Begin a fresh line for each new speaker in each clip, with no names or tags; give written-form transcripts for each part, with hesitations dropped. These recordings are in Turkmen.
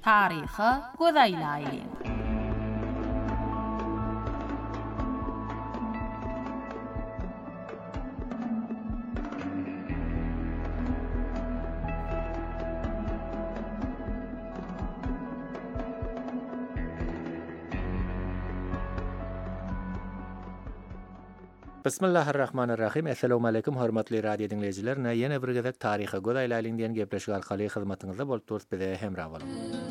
Tarixi gözäýläýin.
Bismillahirrahmanirrahim. Assalamu alaykum hormatly radio dinleyijiler. Ýene bir gezek taryhy godaýlaýyn diýen gepleşik arkaly hyzmatyňyzda bolup durýar bize hemra bolun.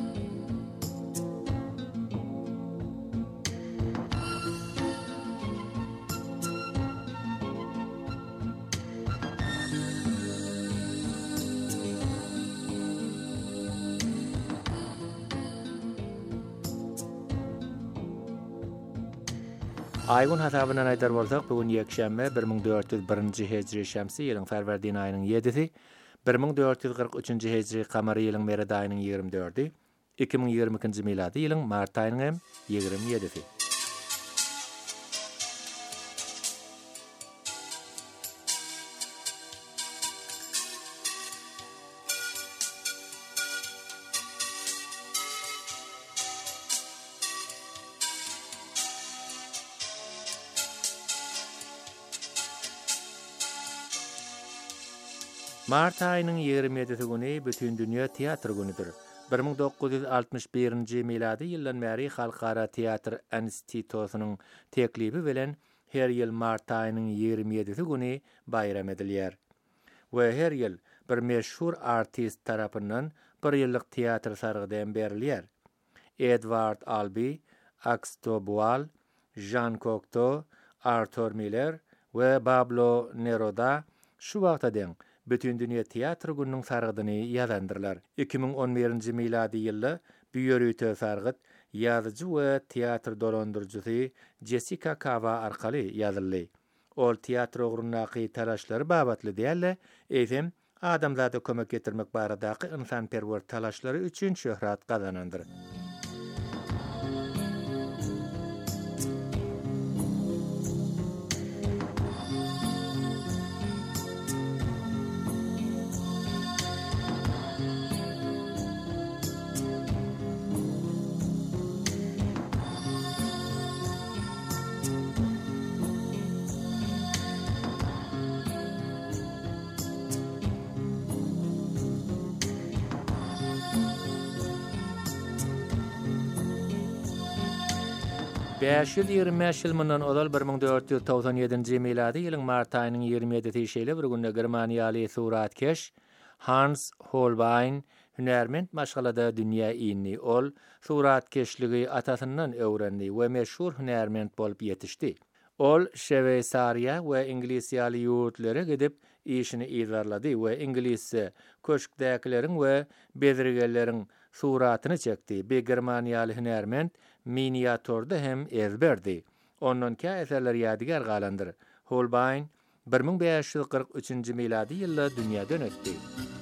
Aýgun hasabyna aýdar bolsak, bugün ýekşämbe 1401-nji hejri şämsi ýylyň Ferwerdiň aýynyň 7-si, 1443-nji hejri kamary ýylyň Merhed aýynyň 24-i, 2022-nji miladi ýylyň mart aýynyň 27-si. Mart aýynyň 27-si güni bütün dünýä teatr günüdür. 1961-nji miladi ýyldan bäri Halkara Teatr Institutusynyň teklibi bilen her ýyl mart aýynyň 27-si güni bayram edilýär. We her ýyl bir meşhur artist tarapyndan bir ýyllyk teatr sargydan berilýär. Edward Albee, Axel Boal, Jean Cocteau, Arthur Miller we Pablo Neruda şu wagtadan bütün dünýä teatr gününiň sargydyny ýazandyrlar. 2011-nji miladi ýylda büýürüte sargyt ýazyjy we teatr dolandyrjysy Jessica Kava arkaly ýazyldy. Ol teatr ogrunaky talaşlary babatly diýerler, eýsem adamlarda kömek getirmek baradaky insanperwer talaşlary üçin şöhrat gazanandyr. Beşil 25 ýyl mundan odal 1497-nji miladi ýylyň mart aýynyň 27-si şeýle bir günde Germaniýaly suratkeş Hans Holbein hünärmend maşgalada dünýä ýyny. Ol suratkeşligi atasyndan öwrendi we meşhur hünärmend bolup ýetişdi. Ol Şweýsariýa we Inglisiýaly ýurtlary gidip işini ýazarlady we ingilisçe köşkdäkileriň we bezirgenleriň suratyny çekdi. Be Germaniýaly hünärmend miniaturda hem ezberdi. Ondan ki eserler ýadigar galandyr. Holbein 1543-nji miladi ýylda dünýäden ötdi.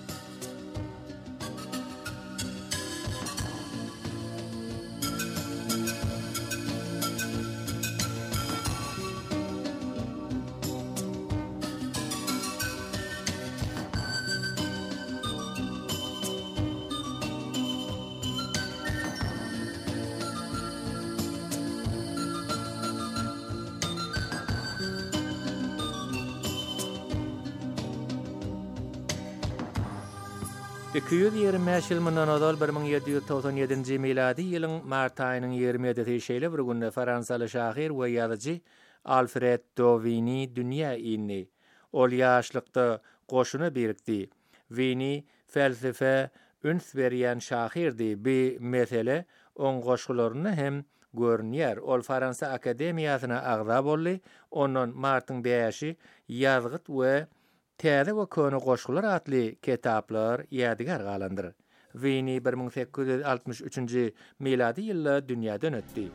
Küýüz 25 ýyl mundan odal 1797-nji miladi ýylyň mart aýynyň 27-si şeýle bir günde Fransaly şahyr we ýazyjy Alfred de Vigny dünýä ýyny. Ol ýaşlykda goşuny birikdi. Vigny felsefe üns berýän şahyrdy. Bu mesele oň goşgularyny hem görnýär. Ol Fransa akademiýasyna agza boldy. Onuň martyň 5-i ýazgyt we Täze we köne goşgular atly kitaplar ýadigar galandyr. Vigny 1863-nji miladi ýylda dünýäden ötdi.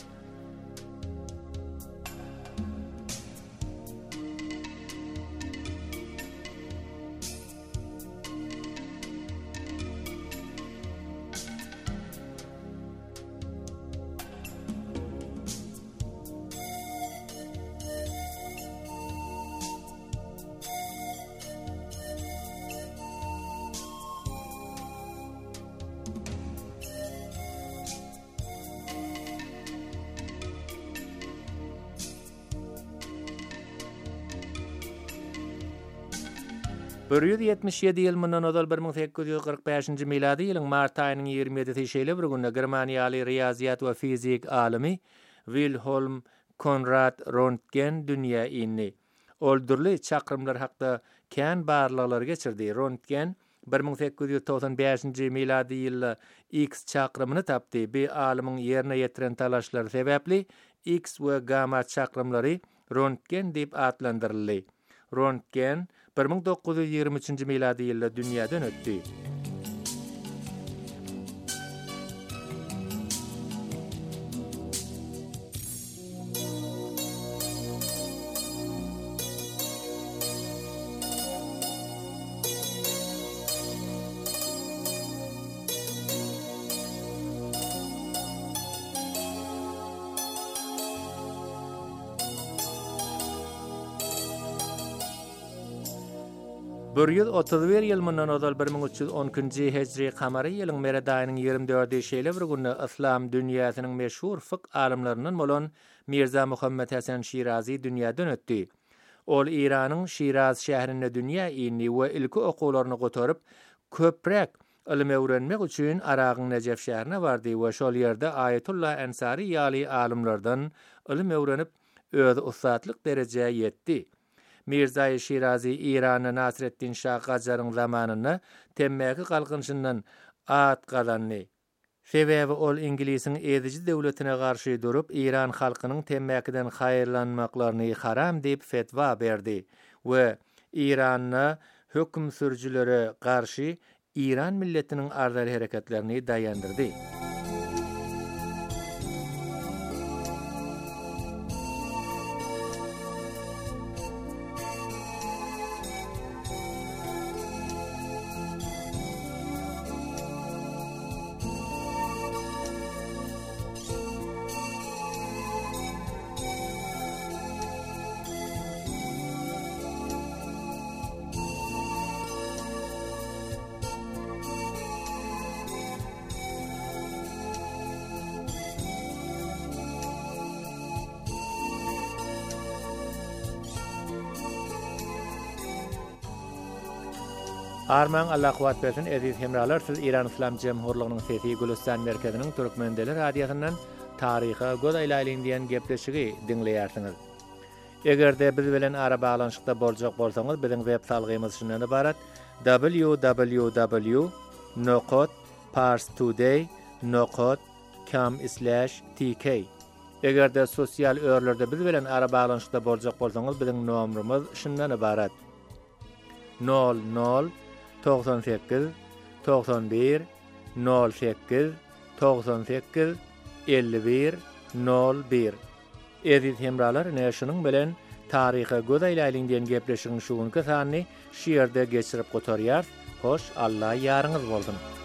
177 ýyl mundan ozal 1845-nji milady ýylyň mart aýynyň 27-nji şeýle bir günde Germaniýaly riýaziýat we fizik alimy Wilhelm Konrad Röntgen dünýä indi. Öldürli çakrymlar hakda kän barlyklar geçirdi. Röntgen 1895-nji milady ýylda X çakrymyny tapdy. Bu alymyň ýerine ýetiren talaşlar sebäpli X we gamma çakrymlary Röntgen diýip adlandyryldy. Röntgen 1923-nji milady ýylda dünýäden ötdi. Bir ýyl 31 ýyl mundan ozal 1310-njy hejri kamary ýylyň merede aýynyň 24-nji şeýle bir günde islam dünýäsiniň meşhur fiqh alimlerinden bolan Mirza Muhammed Hasan Şirazi dünýäden ötdi. Ol Iranyň Şiraz şäherinde dünýä indi we ilki okularyny gotaryp köprek ilim öwrenmek üçin Aragyň Nejef şäherine bardy we şol ýerde Ayetullah Ensari ýaly alimlerden ilim öwrenip öz ustadlyk derejeye ýetdi. Mirza Şirazi İran'ı Nasreddin Şah Gacar'ın zamanını temmäki kalkınşından at galanny. Sebäbi ol İngilisin edici döwletine garşy durup İran halkynyň temmäkiden haýyrlanmaklaryny haram diýip fetwa berdi we İran'a hökm sürjülere garşy İran milletiniň ardal hereketlerini daýandyrdy. Arman Allah kuwat bersin aziz hemralar, siz İran İslam Cemhurluğunyň sesi Gülistan merkeziniň Türkmendeli radiosyndan taryha godaýlaýyn diýen gepleşigi dinleýärsiňiz. Egerde biz bilen ara baglanyşykda boljak bolsaňyz, biziň web salgymyz şundan ibarat: www.parstoday.com/tk. Egerde sosial örlerde biz bilen ara baglanyşykda boljak bolsaňyz, biziň nomerimiz şundan ibarat: 00 98 91 08 98 51 01. Aziz hemralar, näşiniň bilen taryha godaýlaýyn diýen gepleşigiň şuňky sany şiýerde geçirip gotarýar. Hoş, Allah ýarıňyz bolsun.